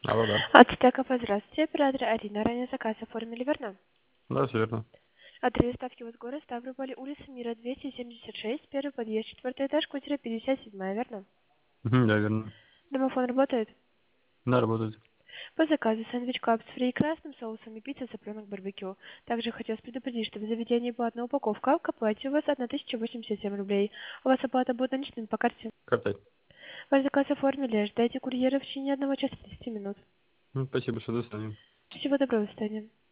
Алло, да. От Стекова, здравствуйте, оператор Арина. Ранее заказ оформили, верно? Да, все верно. Адрес доставки в город Ставрополь, улица Мира, 276, первый подъезд, четвертый этаж, квартира 57, верно? Мгм, да, верно. Домофон работает? Да, работает. По заказу сэндвич капс фри красным соусом и пицца цыпленок барбекю. Также хотелось предупредить, что в заведении была одна упаковка, к оплате у вас 1087 рублей. У вас оплата будет наличными по карте. Картай. Ваш заказ оформили, ждайте курьера в течение 1 часа 30 минут. Спасибо, что достанем. Всего доброго, до свидания.